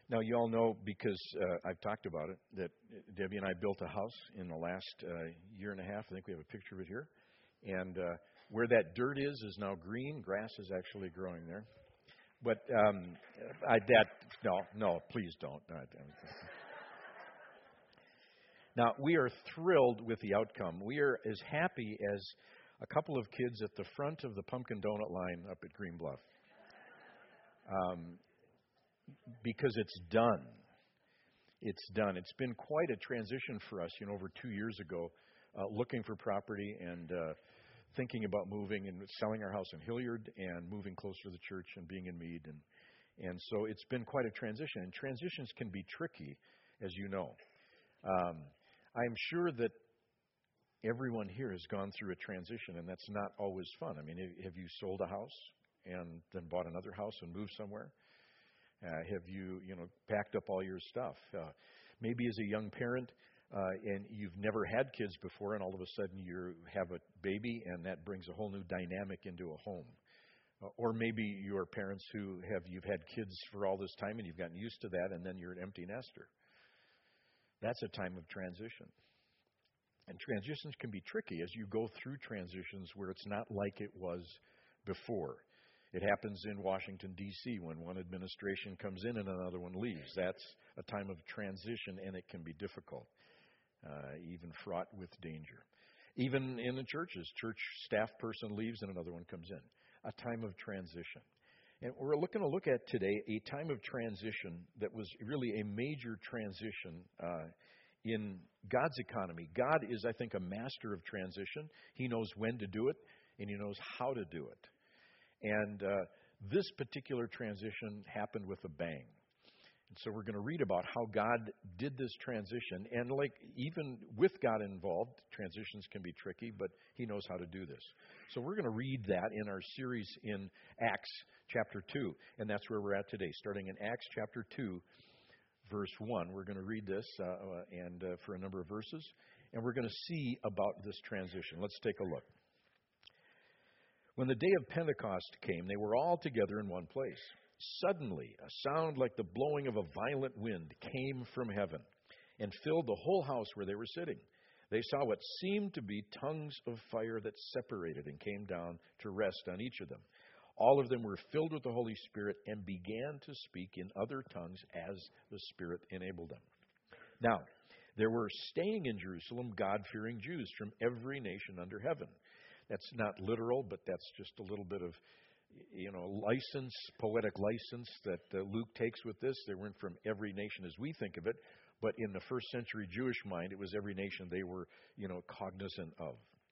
Now, you all know, because I've talked about it, that Debbie and I built a house in the last year and a half. I think we have a picture of it here. And where that dirt is now green. Grass is actually growing there. But no, please don't. Now, we are thrilled with the outcome. We are as happy as a couple of kids at the front of the pumpkin donut line up at Green Bluff. Because it's done. It's done. It's been quite a transition for us, over 2 years ago, looking for property and thinking about moving and selling our house in Hilliard and moving closer to the church and being in Meade. And so it's been quite a transition. And transitions can be tricky, as you know. I'm sure that everyone here has gone through a transition, and that's not always fun. I mean, have you sold a house and then bought another house and moved somewhere? Have you, packed up all your stuff? Maybe as a young parent, and you've never had kids before, and all of a sudden you have a baby, and that brings a whole new dynamic into a home. Or maybe you're parents you've had kids for all this time, and you've gotten used to that, and then you're an empty nester. That's a time of transition. And transitions can be tricky as you go through transitions where it's not like it was before. It happens in Washington, D.C. when one administration comes in and another one leaves. That's a time of transition, and it can be difficult, even fraught with danger. Even in the churches, church staff person leaves and another one comes in. A time of transition. And we're looking to look at today a time of transition that was really a major transition in God's economy. God is, I think, a master of transition. He knows when to do it, and He knows how to do it. And this particular transition happened with a bang. And so we're going to read about how God did this transition. And even with God involved, transitions can be tricky, but He knows how to do this. So we're going to read that in our series in Acts chapter 2. And that's where we're at today, starting in Acts chapter 2, verse 1. We're going to read this and for a number of verses. And we're going to see about this transition. Let's take a look. When the day of Pentecost came, they were all together in one place. Suddenly, a sound like the blowing of a violent wind came from heaven and filled the whole house where they were sitting. They saw what seemed to be tongues of fire that separated and came down to rest on each of them. All of them were filled with the Holy Spirit and began to speak in other tongues as the Spirit enabled them. Now, there were staying in Jerusalem God-fearing Jews from every nation under heaven. That's not literal, but that's just a little bit of, license, poetic license that Luke takes with this. They weren't from every nation as we think of it, but in the first century Jewish mind, it was every nation they were, cognizant of.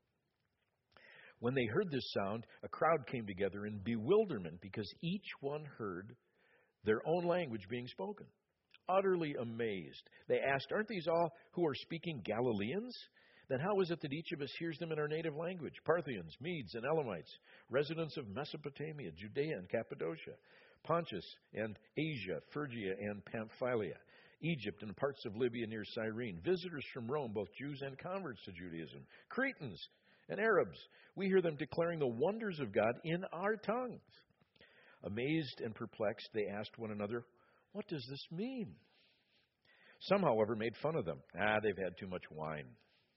When they heard this sound, a crowd came together in bewilderment because each one heard their own language being spoken. Utterly amazed, they asked, "Aren't these all who are speaking Galileans? Then how is it that each of us hears them in our native language? Parthians, Medes, and Elamites, residents of Mesopotamia, Judea and Cappadocia, Pontus and Asia, Phrygia and Pamphylia, Egypt and parts of Libya near Cyrene, visitors from Rome, both Jews and converts to Judaism, Cretans and Arabs. We hear them declaring the wonders of God in our tongues." Amazed and perplexed, they asked one another, "What does this mean?" Some, however, made fun of them. They've had too much wine.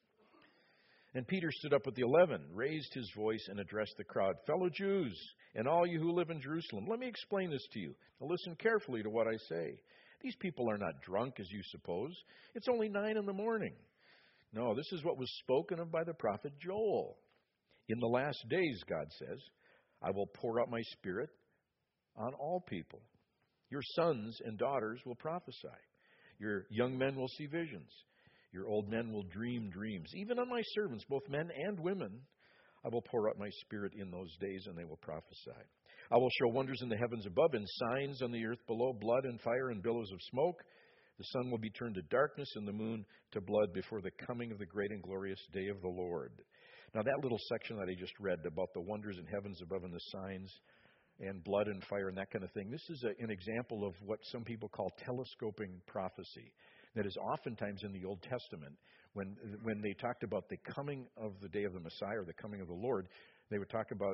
And Peter stood up with the 11, raised his voice, and addressed the crowd. "Fellow Jews, and all you who live in Jerusalem, let me explain this to you. Now listen carefully to what I say. These people are not drunk, as you suppose. It's only 9 a.m. No, this is what was spoken of by the prophet Joel. In the last days, God says, I will pour out my Spirit on all people. Your sons and daughters will prophesy. Your young men will see visions. Your old men will dream dreams. Even on my servants, both men and women, I will pour out my Spirit in those days, and they will prophesy. I will show wonders in the heavens above and signs on the earth below, blood and fire and billows of smoke. The sun will be turned to darkness and the moon to blood before the coming of the great and glorious day of the Lord." Now that little section that I just read about the wonders in heavens above and the signs and blood and fire and that kind of thing, this is an example of what some people call telescoping prophecy. That is oftentimes in the Old Testament, when they talked about the coming of the day of the Messiah or the coming of the Lord, they would talk about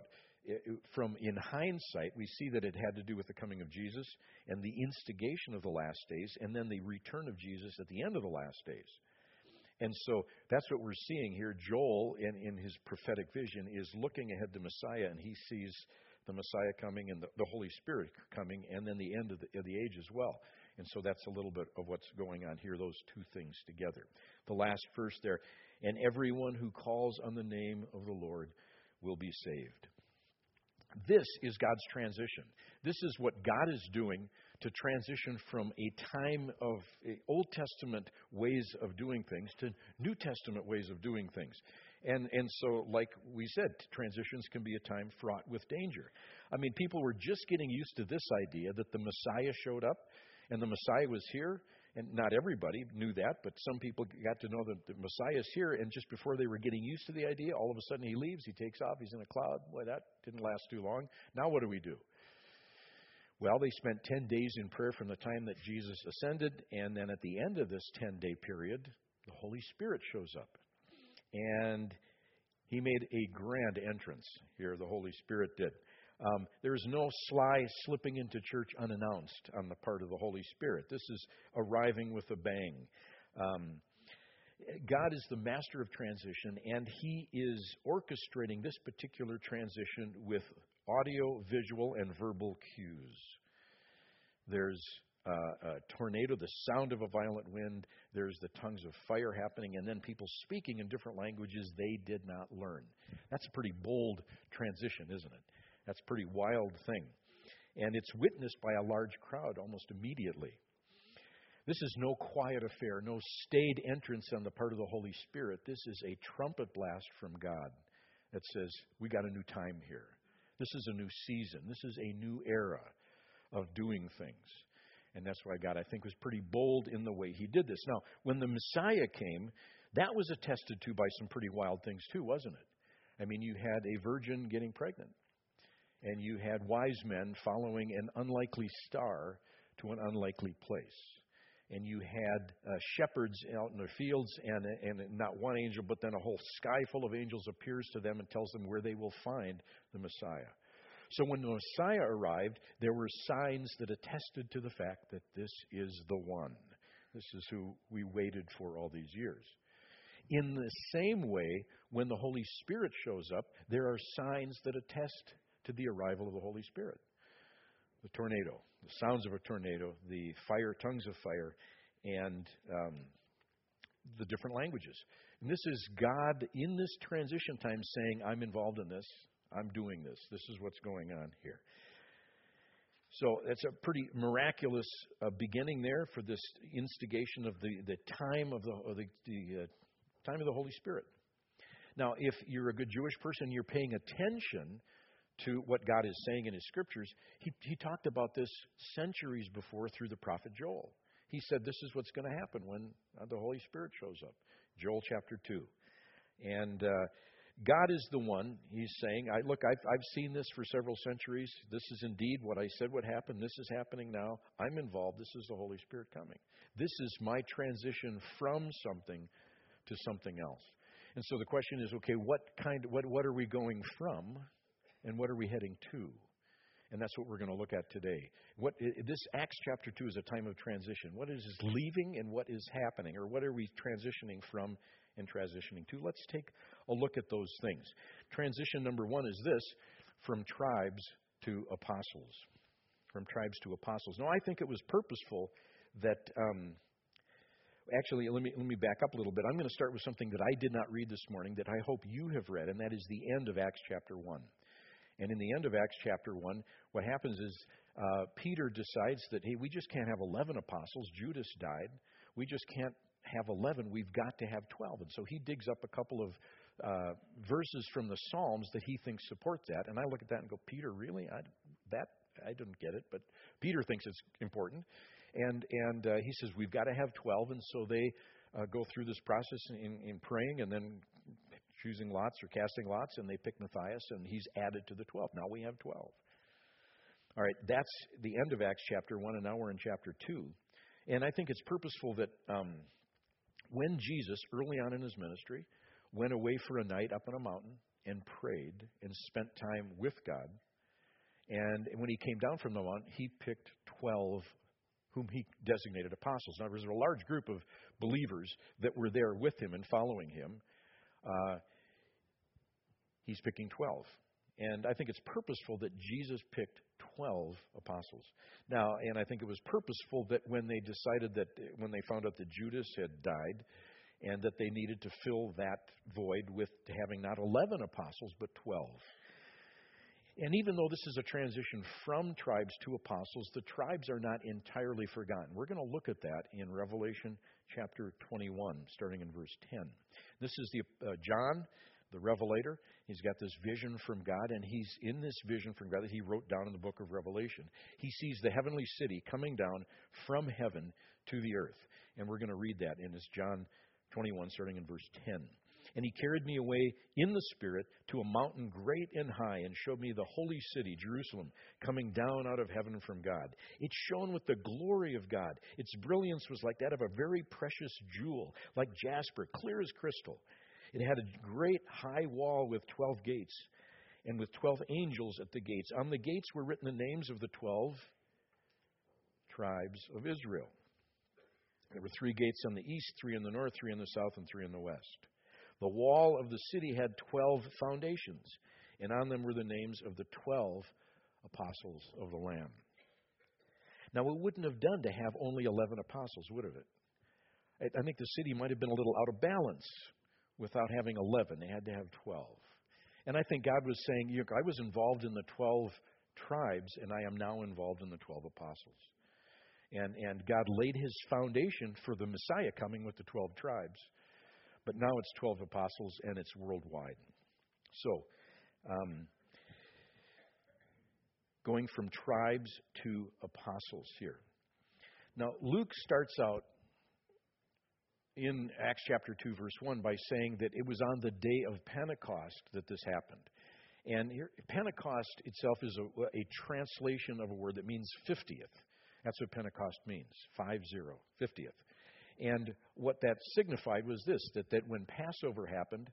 from in hindsight, we see that it had to do with the coming of Jesus and the instigation of the last days, and then the return of Jesus at the end of the last days. And so that's what we're seeing here. Joel, in his prophetic vision, is looking ahead to Messiah, and he sees the Messiah coming and the Holy Spirit coming, and then the end of the age as well. And so that's a little bit of what's going on here, those two things together. The last verse there, and everyone who calls on the name of the Lord will be saved. This is God's transition. This is what God is doing to transition from a time of Old Testament ways of doing things to New Testament ways of doing things. And so, like we said, transitions can be a time fraught with danger. I mean, people were just getting used to this idea that the Messiah showed up and the Messiah was here. And not everybody knew that, but some people got to know that the Messiah is here. And just before they were getting used to the idea, all of a sudden he leaves, he takes off, he's in a cloud. Boy, that didn't last too long. Now what do? Well, they spent 10 days in prayer from the time that Jesus ascended. And then at the end of this 10-day period, the Holy Spirit shows up. And he made a grand entrance here, the Holy Spirit did. There is no sly slipping into church unannounced on the part of the Holy Spirit. This is arriving with a bang. God is the master of transition, and he is orchestrating this particular transition with audio, visual, and verbal cues. There's a tornado, the sound of a violent wind. There's the tongues of fire happening, and then people speaking in different languages they did not learn. That's a pretty bold transition, isn't it? That's a pretty wild thing. And it's witnessed by a large crowd almost immediately. This is no quiet affair, no staid entrance on the part of the Holy Spirit. This is a trumpet blast from God that says, we got a new time here. This is a new season. This is a new era of doing things. And that's why God, I think, was pretty bold in the way he did this. Now, when the Messiah came, that was attested to by some pretty wild things too, wasn't it? I mean, you had a virgin getting pregnant. And you had wise men following an unlikely star to an unlikely place. And you had shepherds out in the fields, and not one angel, but then a whole sky full of angels appears to them and tells them where they will find the Messiah. So when the Messiah arrived, there were signs that attested to the fact that this is the one. This is who we waited for all these years. In the same way, when the Holy Spirit shows up, there are signs that attest to the arrival of the Holy Spirit. The tornado, the sounds of a tornado, the fire, tongues of fire, and the different languages. And this is God in this transition time saying, I'm involved in this, I'm doing this, this is what's going on here. So it's a pretty miraculous beginning there for this instigation of the time of the time of the Holy Spirit. Now, if you're a good Jewish person, you're paying attention to what God is saying in his scriptures. He talked about this centuries before through the prophet Joel. He said this is what's going to happen when the Holy Spirit shows up. Joel chapter 2. And God is the one, he's saying, I've seen this for several centuries. This is indeed what I said would happen. This is happening now. I'm involved. This is the Holy Spirit coming. This is my transition from something to something else. And so the question is, okay, what are we going from? And what are we heading to? And that's what we're going to look at today. This Acts chapter 2 is a time of transition. What is leaving and what is happening? Or what are we transitioning from and transitioning to? Let's take a look at those things. Transition number one is this: from tribes to apostles. From tribes to apostles. Now, I think it was purposeful that... Actually, let me back up a little bit. I'm going to start with something that I did not read this morning that I hope you have read, and that is the end of Acts chapter 1. And in the end of Acts chapter 1, what happens is Peter decides that, hey, we just can't have 11 apostles. Judas died. We just can't have 11. We've got to have 12. And so he digs up a couple of verses from the Psalms that he thinks support that. And I look at that and go, Peter, really? I didn't get it, but Peter thinks it's important. And he says, we've got to have 12. And so they go through this process in praying and then choosing lots or casting lots, and they pick Matthias, and he's added to the 12. Now we have 12. All right, that's the end of Acts chapter 1, and now we're in chapter 2. And I think it's purposeful that when Jesus, early on in his ministry, went away for a night up on a mountain, and prayed and spent time with God. And when he came down from the mount, he picked 12 whom he designated apostles. Now, there was a large group of believers that were there with him and following him. He's picking 12. And I think it's purposeful that Jesus picked 12 apostles. Now, and I think it was purposeful that when they found out that Judas had died, and that they needed to fill that void with having not 11 apostles, but 12. And even though this is a transition from tribes to apostles, the tribes are not entirely forgotten. We're going to look at that in Revelation chapter 21, starting in verse 10. This is John, the Revelator. He's got this vision from God, and he's in this vision from God that he wrote down in the book of Revelation. He sees the heavenly city coming down from heaven to the earth. And we're going to read that in this John 21, starting in verse 10. And he carried me away in the Spirit to a mountain great and high, and showed me the holy city, Jerusalem, coming down out of heaven from God. It shone with the glory of God. Its brilliance was like that of a very precious jewel, like jasper, clear as crystal. It had a great high wall with 12 gates, and with 12 angels at the gates. On the gates were written the names of the 12 tribes of Israel. There were 3 gates on the east, 3 in the north, 3 in the south, and 3 in the west. The wall of the city had 12 foundations, and on them were the names of the 12 apostles of the Lamb. Now, it wouldn't have done to have only 11 apostles, would it? I think the city might have been a little out of balance without having 11. They had to have 12. And I think God was saying, I was involved in the 12 tribes, and I am now involved in the 12 apostles. And God laid his foundation for the Messiah coming with the 12 tribes. But now it's 12 apostles, and it's worldwide. So, going from tribes to apostles here. Now, Luke starts out in Acts chapter 2, verse 1, by saying that it was on the day of Pentecost that this happened. And here, Pentecost itself is a translation of a word that means 50th. That's what Pentecost means, 50th. And what that signified was this, that when Passover happened,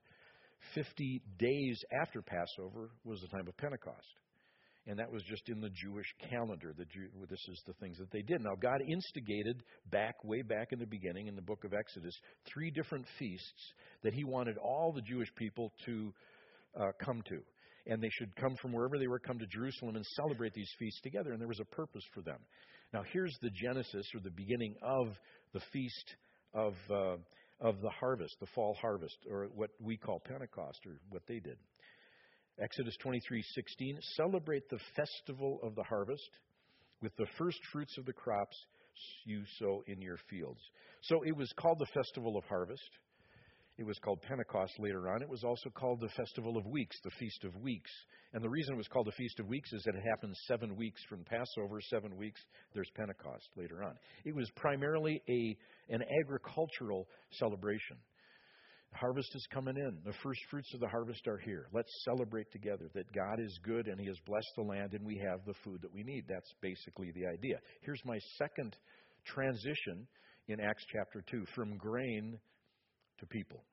50 days after Passover was the time of Pentecost. And that was just in the Jewish calendar. This is the things that they did. Now, God instigated way back in the beginning in the book of Exodus, 3 different feasts that he wanted all the Jewish people to come to. And they should come from wherever they were, come to Jerusalem and celebrate these feasts together. And there was a purpose for them. Now, here's the genesis, or the beginning of the feast of the harvest, the fall harvest, or what we call Pentecost, or what they did. Exodus 23:16, celebrate the festival of the harvest with the first fruits of the crops you sow in your fields. So it was called the festival of harvest. It was called Pentecost later on. It was also called the Festival of Weeks, the Feast of Weeks. And the reason it was called the Feast of Weeks is that it happens 7 weeks from Passover, 7 weeks, there's Pentecost later on. It was primarily an agricultural celebration. Harvest is coming in. The first fruits of the harvest are here. Let's celebrate together that God is good and he has blessed the land and we have the food that we need. That's basically the idea. Here's my second transition in Acts chapter 2, from grain to people.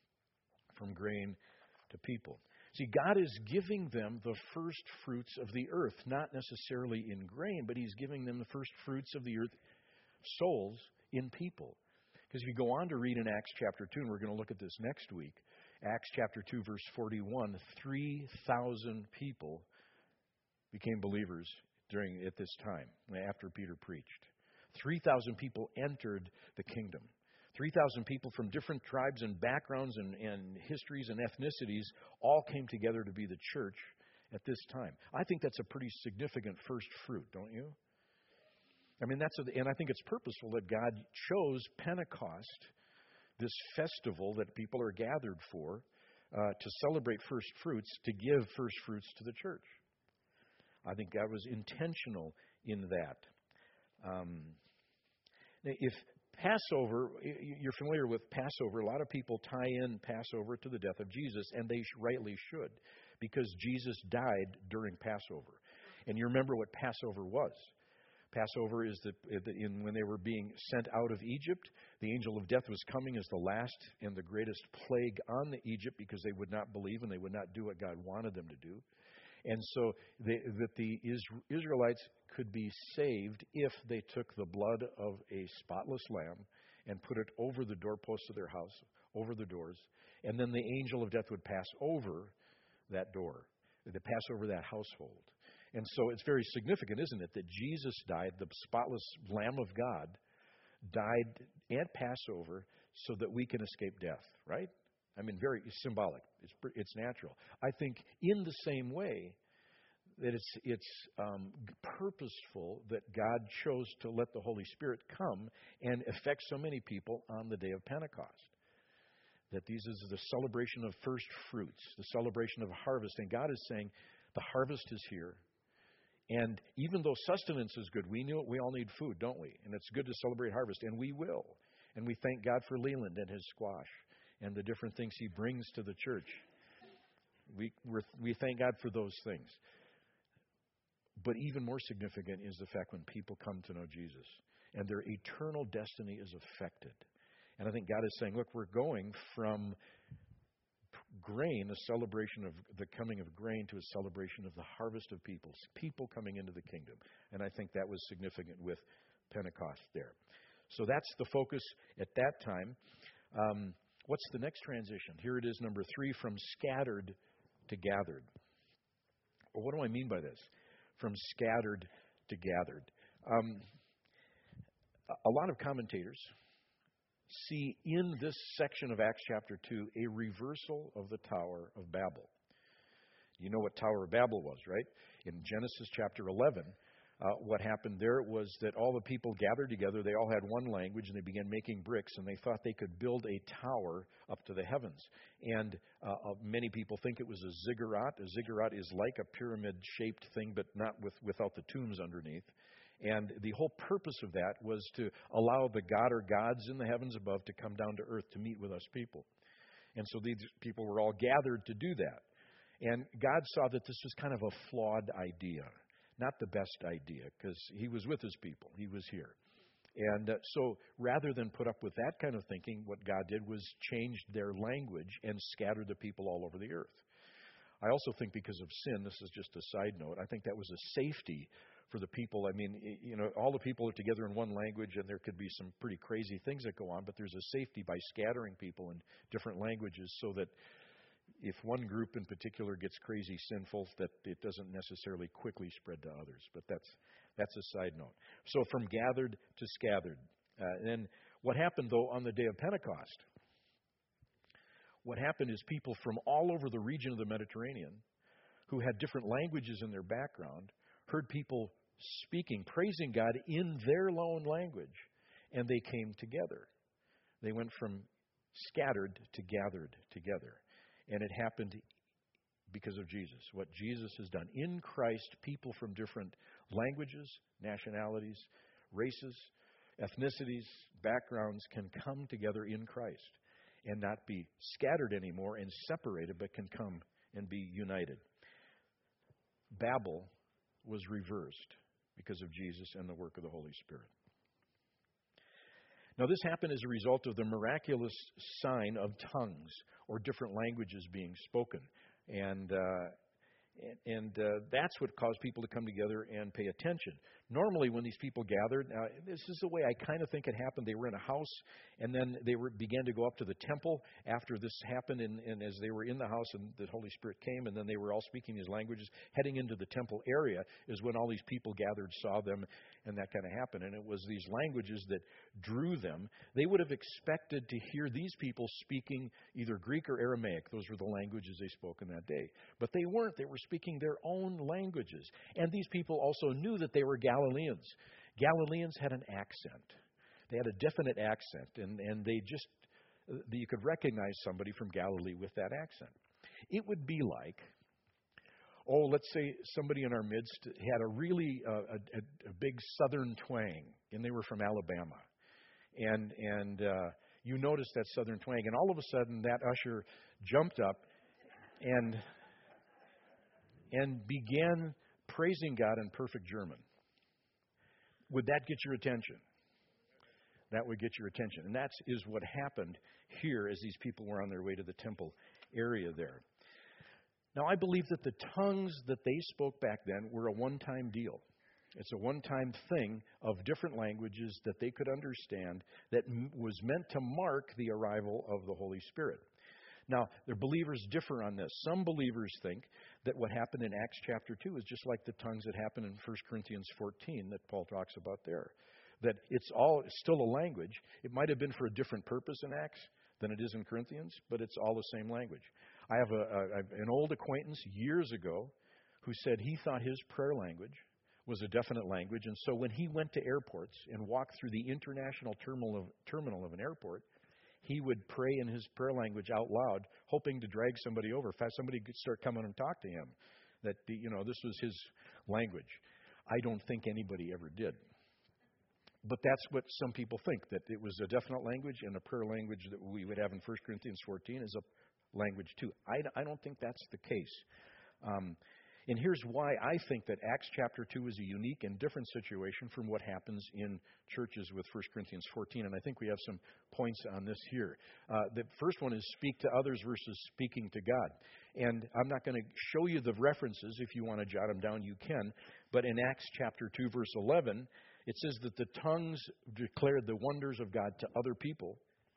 From grain to people. See, God is giving them the first fruits of the earth, not necessarily in grain, but he's giving them the first fruits of the earth, souls in people. Because if you go on to read in Acts chapter 2, and we're going to look at this next week, Acts chapter 2, verse 41, 3,000 people became believers at this time, after Peter preached. 3,000 people entered the kingdom. 3,000 people from different tribes and backgrounds and histories and ethnicities all came together to be the church at this time. I think that's a pretty significant first fruit, don't you? I mean, and I think it's purposeful that God chose Pentecost, this festival that people are gathered for, to celebrate first fruits, to give first fruits to the church. I think God was intentional in that. If Passover, you're familiar with Passover, a lot of people tie in Passover to the death of Jesus, and they rightly should, because Jesus died during Passover. And you remember what Passover was. Passover is when they were being sent out of Egypt, the angel of death was coming as the last and the greatest plague on Egypt because they would not believe and they would not do what God wanted them to do. And so that the Israelites could be saved if they took the blood of a spotless lamb and put it over the doorposts of their house, over the doors, and then the angel of death would pass over that door, to pass over that household. And so it's very significant, isn't it, that Jesus died, the spotless Lamb of God, died at Passover so that we can escape death, right? I mean, very symbolic. It's natural. I think in the same way that it's purposeful that God chose to let the Holy Spirit come and affect so many people on the day of Pentecost. That this is the celebration of first fruits, the celebration of harvest. And God is saying, the harvest is here. And even though sustenance is good, we all need food, don't we? And it's good to celebrate harvest, and we will. And we thank God for Leland and his squash and the different things he brings to the church. We thank God for those things. But even more significant is the fact when people come to know Jesus and their eternal destiny is affected. And I think God is saying, look, we're going from grain, a celebration of the coming of grain, to a celebration of the harvest of people coming into the kingdom. And I think that was significant with Pentecost there. So that's the focus at that time. What's the next transition? Here it is, number 3, from scattered to gathered. Well, what do I mean by this? From scattered to gathered. A lot of commentators see in this section of Acts chapter 2 a reversal of the Tower of Babel. You know what Tower of Babel was, right? In Genesis chapter 11, what happened there was that all the people gathered together. They all had one language, and they began making bricks, and they thought they could build a tower up to the heavens. And many people think it was a ziggurat. A ziggurat is like a pyramid-shaped thing, but not without the tombs underneath. And the whole purpose of that was to allow the God or gods in the heavens above to come down to earth to meet with us people. And so these people were all gathered to do that. And God saw that this was kind of a flawed idea, not the best idea, because he was with his people. He was here. And so rather than put up with that kind of thinking, what God did was changed their language and scattered the people all over the earth. I also think because of sin, this is just a side note, I think that was a safety for the people. I mean, all the people are together in one language, and there could be some pretty crazy things that go on, but there's a safety by scattering people in different languages so that if one group in particular gets crazy sinful, that it doesn't necessarily quickly spread to others. But that's a side note. So from gathered to scattered. And what happened, though, on the day of Pentecost? What happened is people from all over the region of the Mediterranean who had different languages in their background heard people speaking, praising God in their own language, and they came together. They went from scattered to gathered together. And it happened because of Jesus, what Jesus has done. In Christ, people from different languages, nationalities, races, ethnicities, backgrounds can come together in Christ and not be scattered anymore and separated, but can come and be united. Babel was reversed because of Jesus and the work of the Holy Spirit. Now, this happened as a result of the miraculous sign of tongues or different languages being spoken. And that's what caused people to come together and pay attention. Normally, when these people gathered, this is the way I kind of think it happened. They were in a house, and then they began to go up to the temple after this happened. And as they were in the house, and the Holy Spirit came, and then they were all speaking these languages. Heading into the temple area is when all these people gathered, saw them, and that kind of happened. And it was these languages that drew them. They would have expected to hear these people speaking either Greek or Aramaic. Those were the languages they spoke in that day. But they weren't. They were speaking their own languages. And these people also knew that they were Galileans. Galileans had an accent. They had a definite accent, and they just, you could recognize somebody from Galilee with that accent. It would be like, let's say somebody in our midst had a really a big southern twang, and they were from Alabama. And you noticed that southern twang, and all of a sudden that usher jumped up and began praising God in perfect German. Would that get your attention? That would get your attention. And that is what happened here as these people were on their way to the temple area there. Now, I believe that the tongues that they spoke back then were a one-time deal. It's a one-time thing of different languages that they could understand that was meant to mark the arrival of the Holy Spirit. Now, the believers differ on this. Some believers think that what happened in Acts chapter 2 is just like the tongues that happened in 1 Corinthians 14 that Paul talks about there. That it's still a language. It might have been for a different purpose in Acts than it is in Corinthians, but it's all the same language. I have an old acquaintance years ago who said he thought his prayer language was a definite language, and so when he went to airports and walked through the international terminal of an airport, he would pray in his prayer language out loud, hoping to drag somebody over. In fact, somebody could start coming and talk to him. That, this was his language. I don't think anybody ever did. But that's what some people think, that it was a definite language, and a prayer language that we would have in 1 Corinthians 14 is a language too. I don't think that's the case. And here's why I think that Acts chapter 2 is a unique and different situation from what happens in churches with 1 Corinthians 14. And I think we have some points on this here. The first one is speak to others versus speaking to God. And I'm not going to show you the references. If you want to jot them down, you can. But in Acts chapter 2, verse 11, it says that the tongues declared the wonders of God to other people.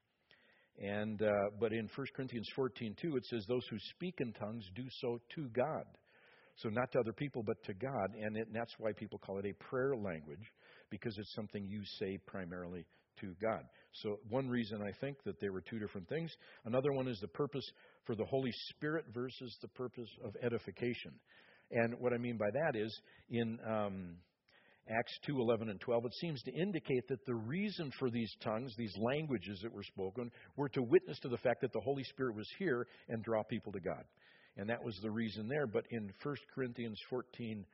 And but in 1 Corinthians 14:2, it says those who speak in tongues do so to God. So not to other people, but to God. And that's why people call it a prayer language, because it's something you say primarily to God. So one reason I think that there were two different things. Another one is the purpose for the Holy Spirit versus the purpose of edification. And what I mean by that is in Acts 2, 11 and 12, it seems to indicate that the reason for these tongues, these languages that were spoken, were to witness to the fact that the Holy Spirit was here and draw people to God. And that was the reason there. But in 1 Corinthians 14,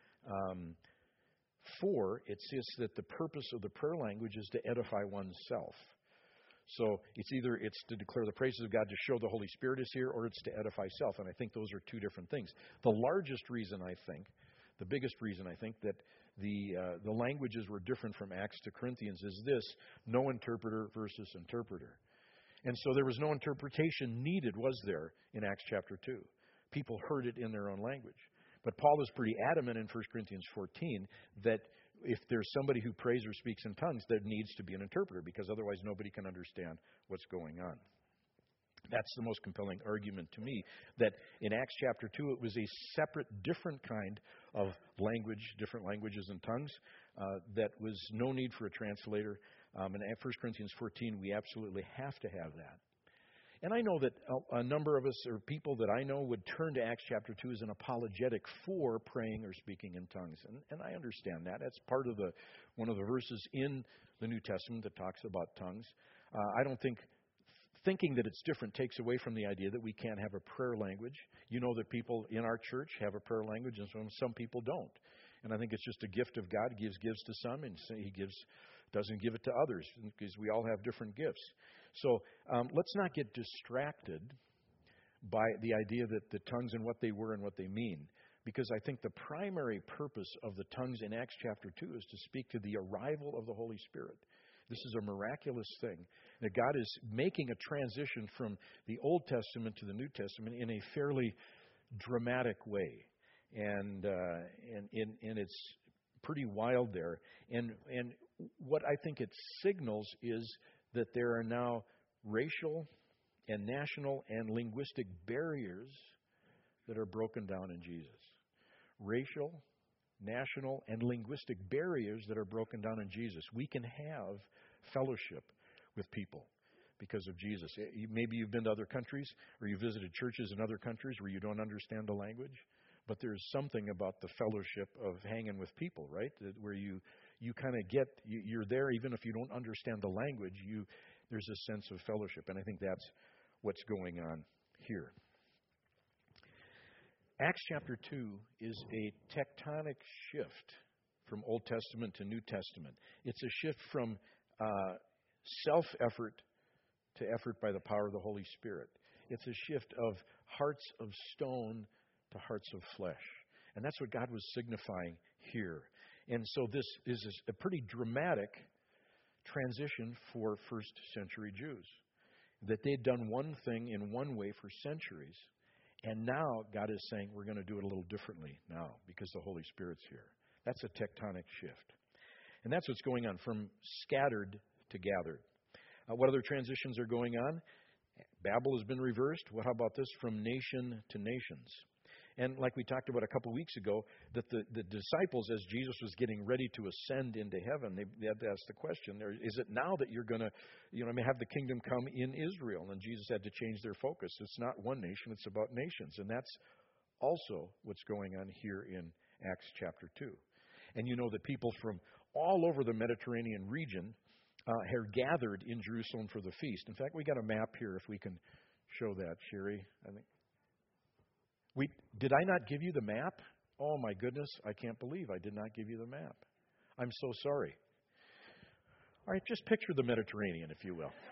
4, it says that the purpose of the prayer language is to edify oneself. So it's to declare the praises of God, to show the Holy Spirit is here, or it's to edify self. And I think those are two different things. The largest reason I think, the biggest reason I think that the languages were different from Acts to Corinthians is this: no interpreter versus interpreter. And so there was no interpretation needed, was there, in Acts chapter 2? People heard it in their own language. But Paul is pretty adamant in 1 Corinthians 14 that if there's somebody who prays or speaks in tongues, there needs to be an interpreter, because otherwise nobody can understand what's going on. That's the most compelling argument to me, that in Acts chapter 2 it was a separate, different kind of language, different languages and tongues, that was no need for a translator. And in 1 Corinthians 14 we absolutely have to have that. And I know that a number of us, or people that I know, would turn to Acts chapter 2 as an apologetic for praying or speaking in tongues. And I understand that. That's part of one of the verses in the New Testament that talks about tongues. I don't think thinking that it's different takes away from the idea that we can't have a prayer language. You know that people in our church have a prayer language, and some people don't. And I think it's just a gift of God. He gives to some, and He doesn't give it to others, because we all have different gifts. So let's not get distracted by the idea that the tongues and what they were and what they mean, because I think the primary purpose of the tongues in Acts chapter 2 is to speak to the arrival of the Holy Spirit. This is a miraculous thing, that God is making a transition from the Old Testament to the New Testament in a fairly dramatic way, and it's pretty wild there. And what I think it signals is that there are now racial and national and linguistic barriers that are broken down in Jesus. Racial, national, and linguistic barriers that are broken down in Jesus. We can have fellowship with people because of Jesus. Maybe you've been to other countries, or you visited churches in other countries where you don't understand the language, but there's something about the fellowship of hanging with people, right? Where you kind of you're there even if you don't understand the language. There's a sense of fellowship, and I think that's what's going on here. Acts chapter 2 is a tectonic shift from Old Testament to New Testament. It's a shift from self-effort to effort by the power of the Holy Spirit. It's a shift of hearts of stone to hearts of flesh. And that's what God was signifying here. And so this is a pretty dramatic transition for first century Jews. That they'd done one thing in one way for centuries, and now God is saying we're going to do it a little differently now because the Holy Spirit's here. That's a tectonic shift. And that's what's going on, from scattered to gathered. What other transitions are going on? Babel has been reversed. Well, how about this? From nation to nations. And like we talked about a couple weeks ago, that the disciples, as Jesus was getting ready to ascend into heaven, they had to ask the question, is it now that you're going to have the kingdom come in Israel? And Jesus had to change their focus. It's not one nation, it's about nations. And that's also what's going on here in Acts chapter 2. And you know that people from all over the Mediterranean region have gathered in Jerusalem for the feast. In fact, we got a map here if we can show that, Sherry. I think. Did I not give you the map? Oh my goodness, I can't believe I did not give you the map. I'm so sorry. All right, just picture the Mediterranean, if you will.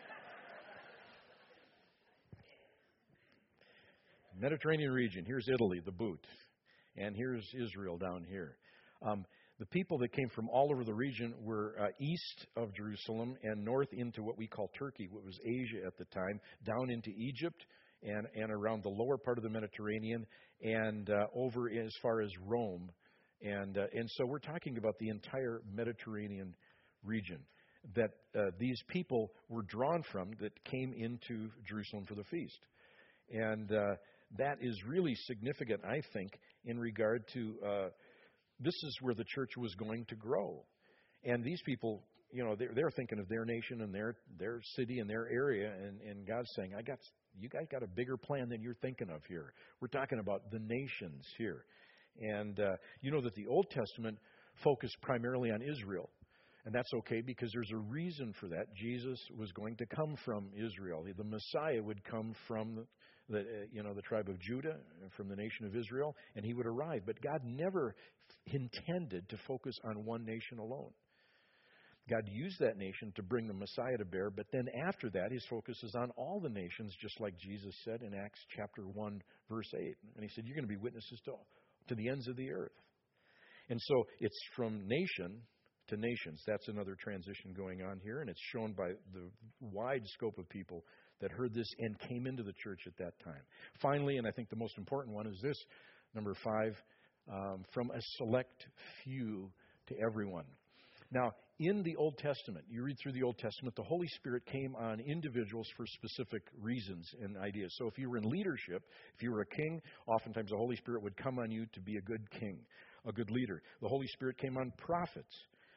Mediterranean region, here's Italy, the boot, and here's Israel down here. The people that came from all over the region were east of Jerusalem and north into what we call Turkey, what was Asia at the time, down into Egypt, and around the lower part of the Mediterranean, and over as far as Rome. And so we're talking about the entire Mediterranean region that these people were drawn from, that came into Jerusalem for the feast. And that is really significant, I think, in regard to this is where the church was going to grow. And these people, they're thinking of their nation and their city and their area, and God's saying, you guys got a bigger plan than you're thinking of here. We're talking about the nations here. And you know that the Old Testament focused primarily on Israel. And that's okay, because there's a reason for that. Jesus was going to come from Israel. The Messiah would come from the tribe of Judah, from the nation of Israel, and he would arrive. But God never intended to focus on one nation alone. God used that nation to bring the Messiah to bear, but then after that, his focus is on all the nations, just like Jesus said in Acts chapter 1, verse 8. And he said, you're going to be witnesses to the ends of the earth. And so it's from nation to nations. That's another transition going on here, and it's shown by the wide scope of people that heard this and came into the church at that time. Finally, and I think the most important one is this, number 5, from a select few to everyone. Now, in the Old Testament, you read through the Old Testament, the Holy Spirit came on individuals for specific reasons and ideas. So if you were in leadership, if you were a king, oftentimes the Holy Spirit would come on you to be a good king, a good leader. The Holy Spirit came on prophets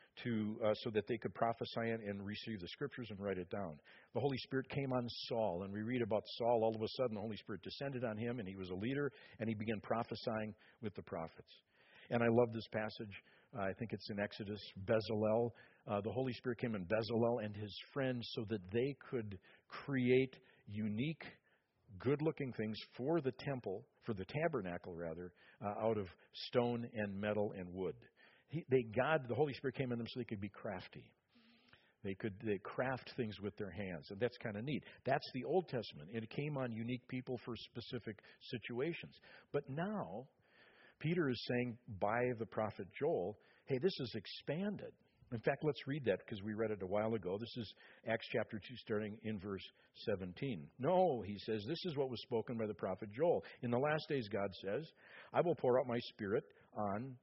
so that they could prophesy and receive the scriptures and write it down. The Holy Spirit came on Saul, and we read about Saul. All of a sudden, the Holy Spirit descended on him, and he was a leader, and he began prophesying with the prophets. And I love this passage. I think it's in Exodus, Bezalel. The Holy Spirit came in Bezalel and his friends so that they could create unique, good-looking things for the temple, for the tabernacle rather, out of stone and metal and wood. The Holy Spirit came in them so they could be crafty. They craft things with their hands, and that's kind of neat. That's the Old Testament. It came on unique people for specific situations. But now, Peter is saying by the prophet Joel, hey, this is expanded. In fact, let's read that because we read it a while ago. This is Acts chapter 2, starting in verse 17. No, he says, this is what was spoken by the prophet Joel. In the last days, God says, I will pour out my spirit on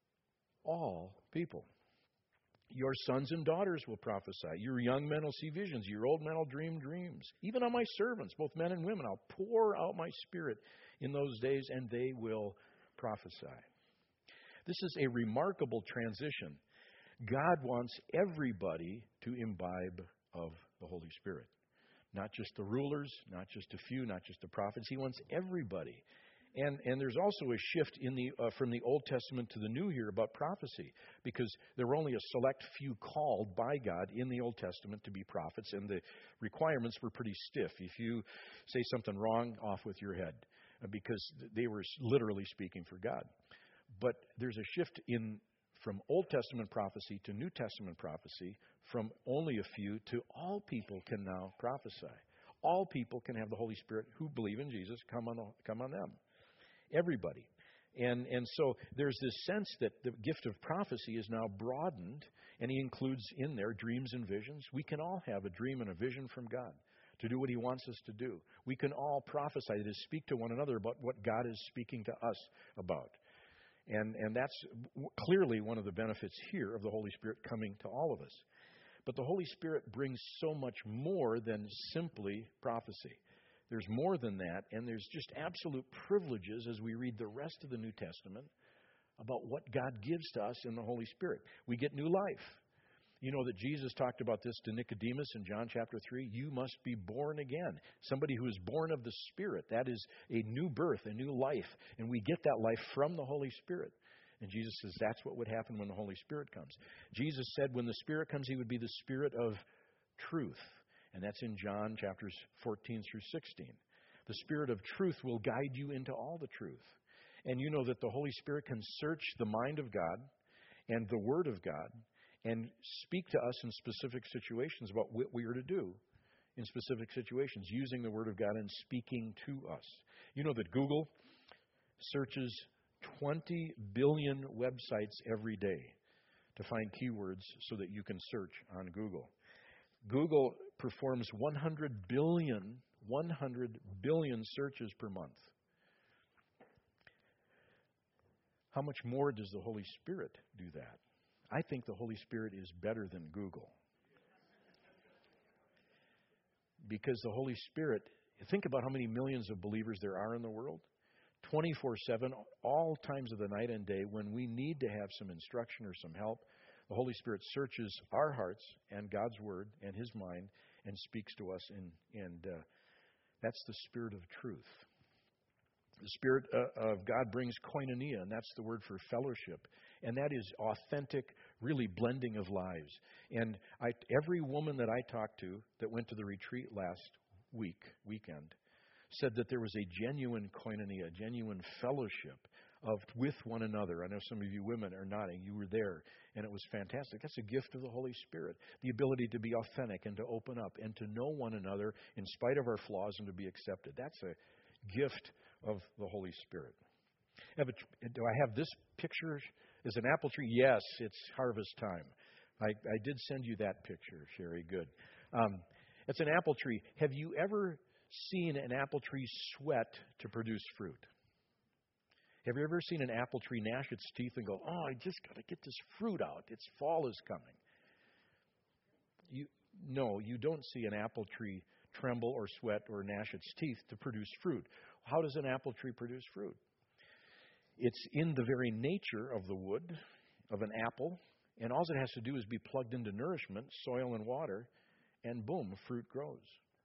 all people. Your sons and daughters will prophesy. Your young men will see visions. Your old men will dream dreams. Even on my servants, both men and women, I'll pour out my spirit in those days, and they will prophesy. This is a remarkable transition. God wants everybody to imbibe of the Holy Spirit. Not just the rulers, not just a few, not just the prophets. He wants everybody. And there's also a shift from the Old Testament to the New here about prophecy, because there were only a select few called by God in the Old Testament to be prophets, and the requirements were pretty stiff. If you say something wrong, off with your head, because they were literally speaking for God. But there's a shift from Old Testament prophecy to New Testament prophecy, from only a few to all people can now prophesy. All people can have the Holy Spirit who believe in Jesus come on them. Everybody. And so there's this sense that the gift of prophecy is now broadened, and he includes in there dreams and visions. We can all have a dream and a vision from God to do what he wants us to do. We can all prophesy, that is, speak to one another about what God is speaking to us about. And that's clearly one of the benefits here of the Holy Spirit coming to all of us. But the Holy Spirit brings so much more than simply prophecy. There's more than that, and there's just absolute privileges as we read the rest of the New Testament about what God gives to us in the Holy Spirit. We get new life. You know that Jesus talked about this to Nicodemus in John chapter 3. You must be born again. Somebody who is born of the Spirit. That is a new birth, a new life. And we get that life from the Holy Spirit. And Jesus says that's what would happen when the Holy Spirit comes. Jesus said when the Spirit comes, he would be the Spirit of truth. And that's in John chapters 14 through 16. The Spirit of truth will guide you into all the truth. And you know that the Holy Spirit can search the mind of God and the Word of God and speak to us in specific situations about what we are to do in specific situations, using the Word of God and speaking to us. You know that Google searches 20 billion websites every day to find keywords so that you can search on Google. Google performs 100 billion searches per month. How much more does the Holy Spirit do that? I think the Holy Spirit is better than Google. Because the Holy Spirit, think about how many millions of believers there are in the world. 24/7, all times of the night and day, when we need to have some instruction or some help, the Holy Spirit searches our hearts and God's Word and His mind and speaks to us, and that's the Spirit of truth. The Spirit of God brings koinonia, and that's the word for fellowship. And that is authentic, really blending of lives. And every woman that I talked to that went to the retreat last weekend, said that there was a genuine koinonia, a genuine fellowship with one another. I know some of you women are nodding. You were there, and it was fantastic. That's a gift of the Holy Spirit, the ability to be authentic and to open up and to know one another in spite of our flaws and to be accepted. That's a gift of the Holy Spirit. Do I have this picture? Is an apple tree? Yes, it's harvest time. I did send you that picture, Sherry. Good. It's an apple tree. Have you ever seen an apple tree sweat to produce fruit? Have you ever seen an apple tree gnash its teeth and go, oh, I just got to get this fruit out. Its fall is coming. No, you don't see an apple tree tremble or sweat or gnash its teeth to produce fruit. How does an apple tree produce fruit? It's in the very nature of the wood of an apple, and all it has to do is be plugged into nourishment, soil and water, and boom, fruit grows.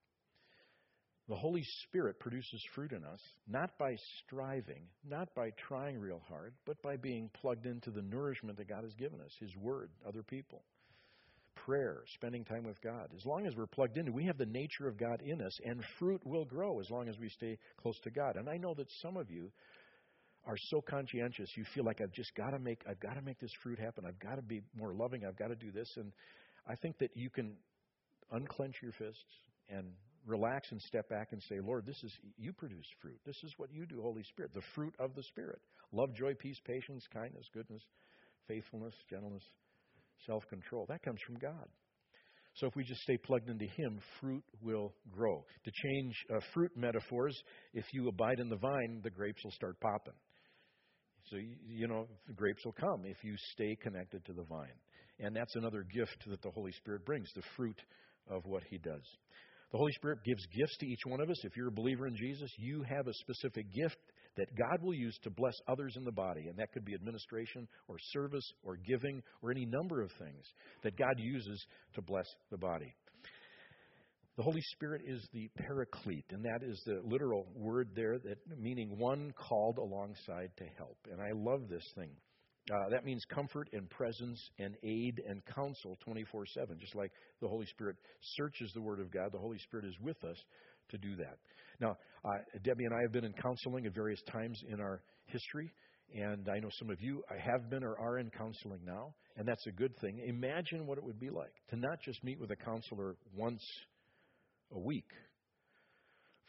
The Holy Spirit produces fruit in us, not by striving, not by trying real hard, but by being plugged into the nourishment that God has given us, His Word, other people, prayer, spending time with God. As long as we're plugged into, we have the nature of God in us, and fruit will grow as long as we stay close to God. And I know that some of you are so conscientious, you feel like I've got to make this fruit happen. I've got to be more loving. I've got to do this. And I think that you can unclench your fists and relax and step back and say, Lord, you produce fruit. This is what you do, Holy Spirit, the fruit of the Spirit. Love, joy, peace, patience, kindness, goodness, faithfulness, gentleness, self-control. That comes from God. So if we just stay plugged into Him, fruit will grow. To change fruit metaphors, if you abide in the vine, the grapes will start popping. So, the grapes will come if you stay connected to the vine. And that's another gift that the Holy Spirit brings, the fruit of what He does. The Holy Spirit gives gifts to each one of us. If you're a believer in Jesus, you have a specific gift that God will use to bless others in the body. And that could be administration or service or giving or any number of things that God uses to bless the body. The Holy Spirit is the paraclete, and that is the literal word there, that meaning one called alongside to help. And I love this thing. That means comfort and presence and aid and counsel 24/7. Just like the Holy Spirit searches the Word of God, the Holy Spirit is with us to do that. Now, Debbie and I have been in counseling at various times in our history, and I know some of you have been or are in counseling now, and that's a good thing. Imagine what it would be like to not just meet with a counselor once a week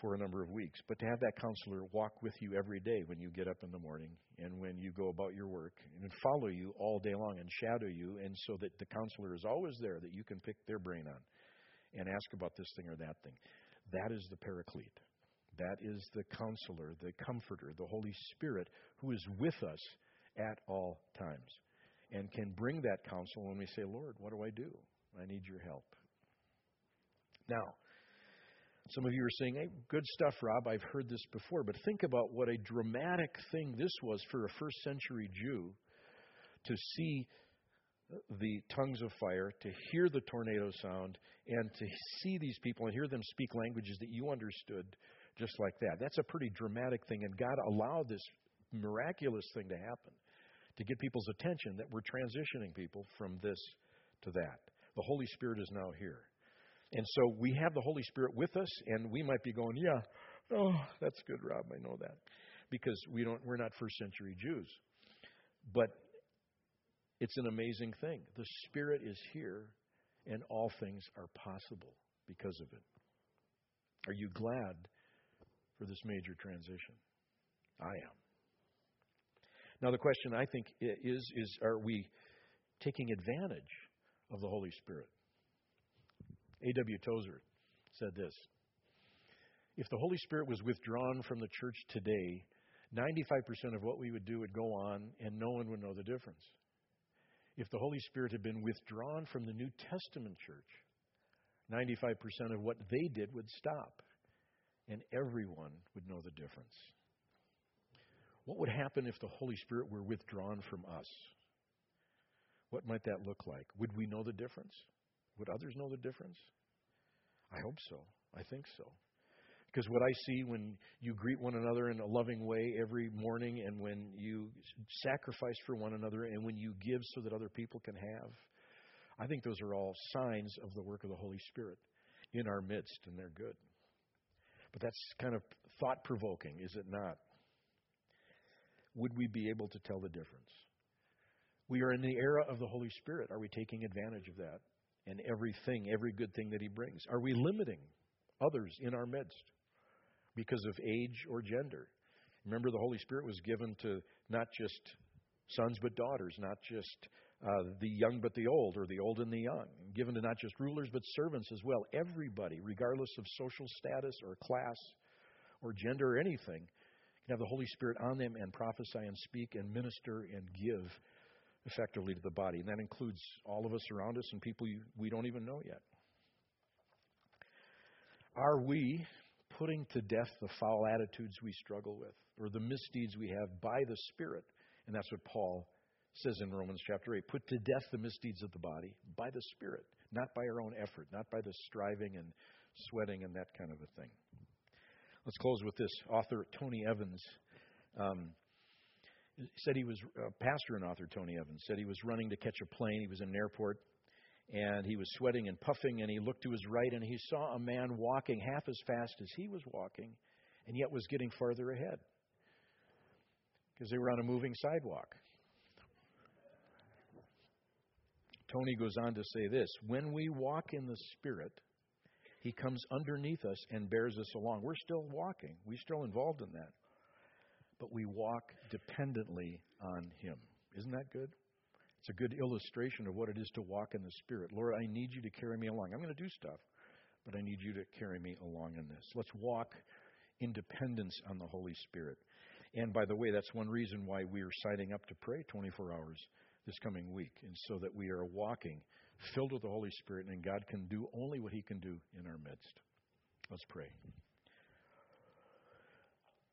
for a number of weeks, but to have that counselor walk with you every day when you get up in the morning and when you go about your work, and follow you all day long and shadow you, and so that the counselor is always there that you can pick their brain on and ask about this thing or that thing. That is the Paraclete. That is the counselor, the comforter, the Holy Spirit who is with us at all times and can bring that counsel when we say, Lord, what do? I need your help. Now, some of you are saying, hey, good stuff, Rob. I've heard this before. But think about what a dramatic thing this was for a first century Jew to see the tongues of fire, to hear the tornado sound, and to see these people and hear them speak languages that you understood just like that. That's a pretty dramatic thing. And God allowed this miraculous thing to happen to get people's attention that we're transitioning people from this to that. The Holy Spirit is now here. And so we have the Holy Spirit with us, and we might be going, yeah, oh, that's good, Rob, I know that. Because we're not first century Jews. But it's an amazing thing. The Spirit is here, and all things are possible because of it. Are you glad for this major transition? I am. Now the question, I think, is are we taking advantage of the Holy Spirit? A.W. Tozer said this: if the Holy Spirit was withdrawn from the church today, 95% of what we would do would go on and no one would know the difference. If the Holy Spirit had been withdrawn from the New Testament church, 95% of what they did would stop and everyone would know the difference. What would happen if the Holy Spirit were withdrawn from us? What might that look like? Would we know the difference? Would others know the difference? I hope so. I think so. Because what I see when you greet one another in a loving way every morning, and when you sacrifice for one another, and when you give so that other people can have, I think those are all signs of the work of the Holy Spirit in our midst, and they're good. But that's kind of thought-provoking, is it not? Would we be able to tell the difference? We are in the era of the Holy Spirit. Are we taking advantage of that? And every good thing that He brings. Are we limiting others in our midst because of age or gender? Remember, the Holy Spirit was given to not just sons but daughters, not just the young but the old, or the old and the young. Given to not just rulers but servants as well. Everybody, regardless of social status or class or gender or anything, can have the Holy Spirit on them and prophesy and speak and minister and give effectively to the body. And that includes all of us around us and people we don't even know yet. Are we putting to death the foul attitudes we struggle with, or the misdeeds we have by the Spirit? And that's what Paul says in Romans chapter 8. Put to death the misdeeds of the body by the Spirit, not by our own effort, not by the striving and sweating and that kind of a thing. Let's close with this. Author Tony Evans said he was, pastor and author Tony Evans, said he was running to catch a plane. He was in an airport, and he was sweating and puffing, and he looked to his right, and he saw a man walking half as fast as he was walking, and yet was getting farther ahead because they were on a moving sidewalk. Tony goes on to say this: when we walk in the Spirit, He comes underneath us and bears us along. We're still walking. We're still involved in that. But we walk dependently on Him. Isn't that good? It's a good illustration of what it is to walk in the Spirit. Lord, I need You to carry me along. I'm going to do stuff, but I need You to carry me along in this. Let's walk in dependence on the Holy Spirit. And by the way, that's one reason why we are signing up to pray 24 hours this coming week, and so that we are walking filled with the Holy Spirit, and God can do only what He can do in our midst. Let's pray.